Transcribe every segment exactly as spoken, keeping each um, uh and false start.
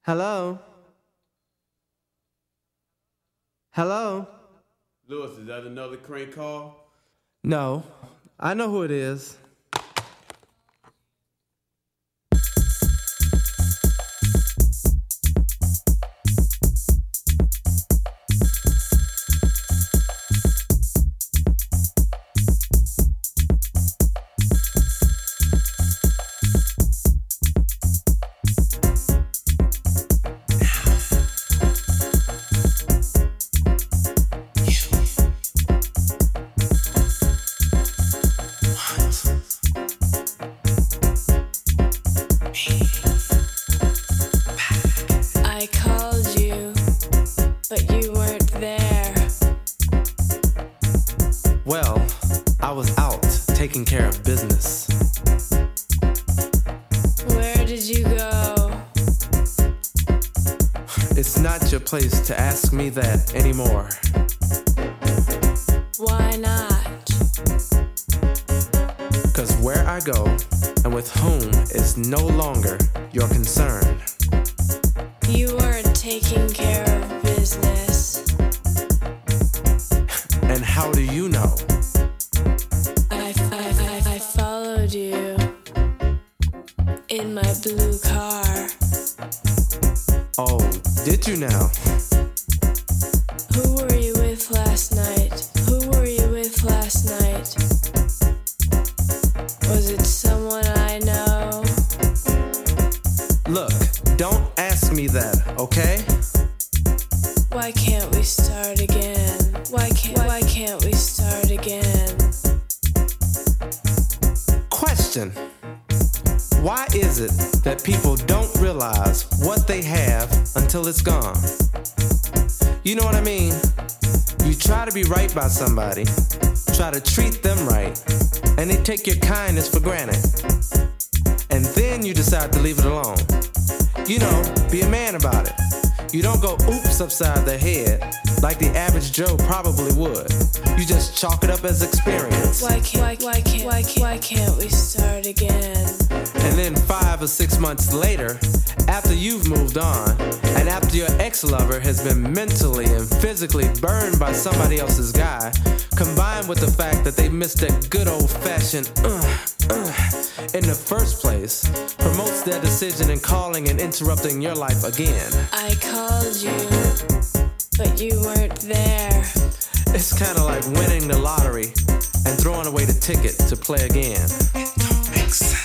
Hello? Hello? Lewis, is that another crank call? No, I know who it is. I called you, but you weren't there. Well, I was out taking care of business. Where did you go? It's not your place to ask me that anymore. Why not? 'Cause where I go and with whom is no longer your concern. You weren't taking care of business. And how do you know? I, I, I, I followed you in my blue car. Oh, did you now? Who were you with last night? Who were you with last night? Was it someone I know? Look, don't ask me that, okay? Why can't we start again? Why can't why can't we start again? Question. Why is it that people don't realize what they have until it's gone? You know what I mean? You try to be right by somebody, try to treat them right, and they take your kindness for granted. And then you decide to leave it alone. You know, be a man about it. You don't go oops upside the head like the average Joe probably would. You just chalk it up as experience. Why can't why, why can't why can't why can't we start again? And then five or six months later, after you've moved on, and after your ex-lover has been mentally and physically burned by somebody else's guy, combined with the fact that they missed that good old-fashioned uh, uh, in the first place, promotes their decision in calling and interrupting your life again. I called you, but you weren't there. It's kind of like winning the lottery and throwing away the ticket to play again. It don't make sense.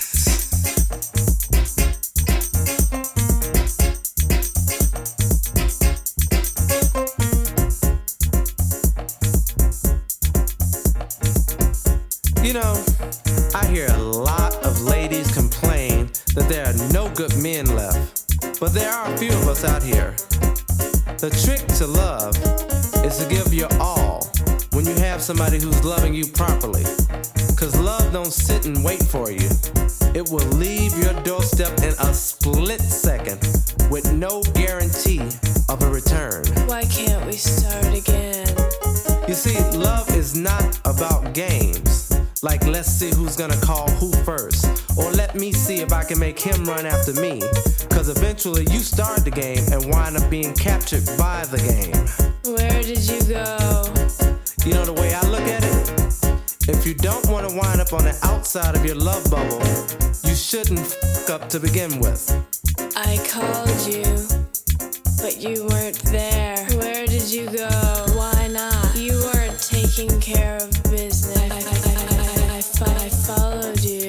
You know, I hear a lot of ladies complain that there are no good men left, but there are a few of us out here. The trick to love is to give your all when you have somebody who's loving you properly. 'Cause love don't sit and wait for you. It will leave your doorstep in a split second with no guarantee of a return. Why can't we start again? You see, love is not about games. Like, let's see who's gonna call who first. Or let me see if I can make him run after me. 'Cause eventually you start the game and wind up being captured by the game. Where did you go? You know the way I look at it? If you don't want to wind up on the outside of your love bubble, you shouldn't f*** up to begin with. I called you, but you weren't there. Where did you go? Why not? You weren't taking care of business. I, I, I, I, I, I followed you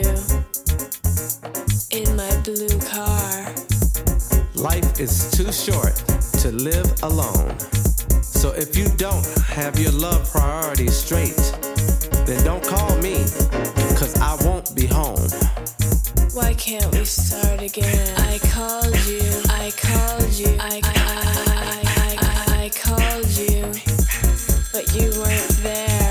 in my blue car. Life is too short to live alone. So if you don't have your love priorities straight, then don't call me, 'cause I won't be home. Why can't we start again? I called you, I called you, I, I, I, I, I, I called you, but you weren't there.